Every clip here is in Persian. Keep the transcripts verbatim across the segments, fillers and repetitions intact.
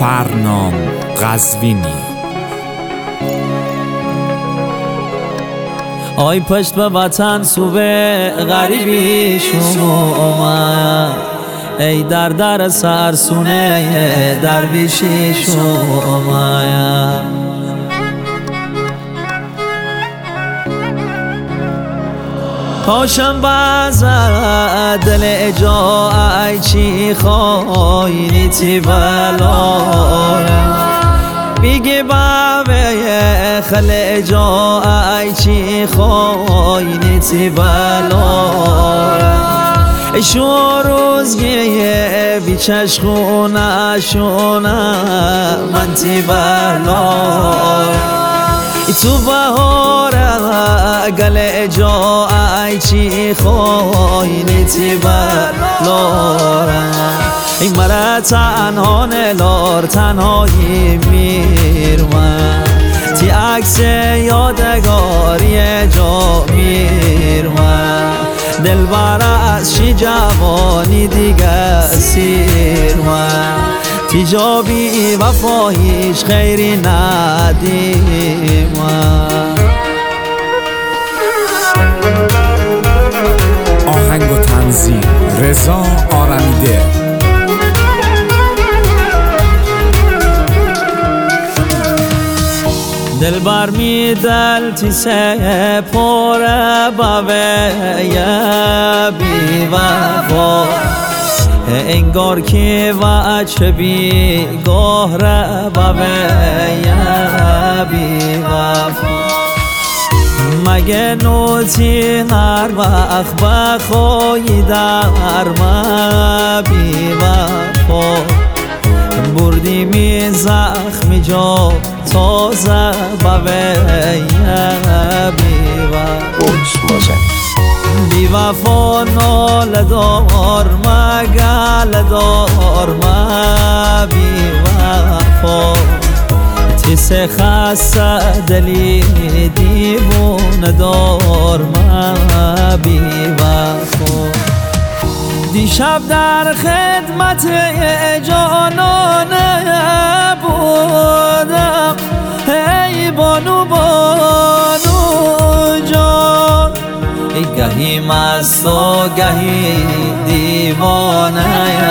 فرنام قزوینی. آی پشت به وطن صوبه غریبی شما، ای در در سرسونه درویشی شما. پاشم بازد دل جا ای چی خواهی تی بلا میگی بابه خل جا ای چی خواهی تی بلا شو روزگیه بی چشخونه شونه من تی بلا تو بهاره گل جا ای چی خواهی تی بلا این مرا تنها نلار تنهایی میرم تی عکس یادگاری جا میرم دل بر از شی جوانی دیگه سیرم تی جا بی وفایش خیری ندیم. آهنگ و تنظیم رضا آرمیده. دل بر می دل تی سه پاره باوه یا بی وفا انگار که وچه بی گهره باوه یا بی وفا مگه نوتی هر وقت بخوایی در ما بی وفا بردی می زخمی جا تازه باوه یا بی وفا بی وفا نال دار مگل دار ما بی وفا تیس خسته دلی دیوون دار ما بی وفا دیشب در خدمت جانانه بودم ای بانو بانو جان گهی مست و گهی دیوانه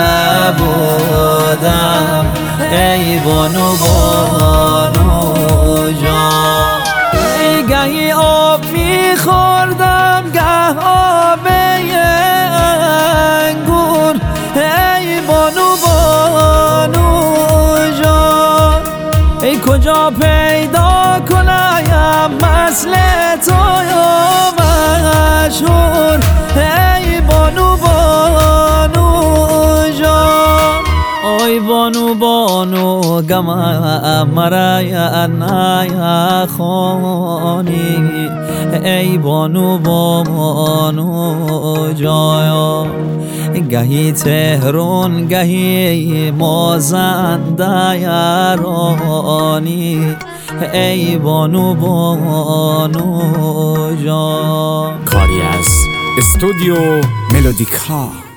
بودم ای بانو بانو جان ای گهی آب میخوردم گه آب انگور ای بانو بانو جان ای کجا پیدا کنم مثل تو یا مشهور ای بانو بانو جان آی بانو بانو گم مرا یا نیا خونی ای بانو بانو جان گهی تهران گهی مازنده یارانی ای بانو بانو جان. کاری از استودیو ملودیکا.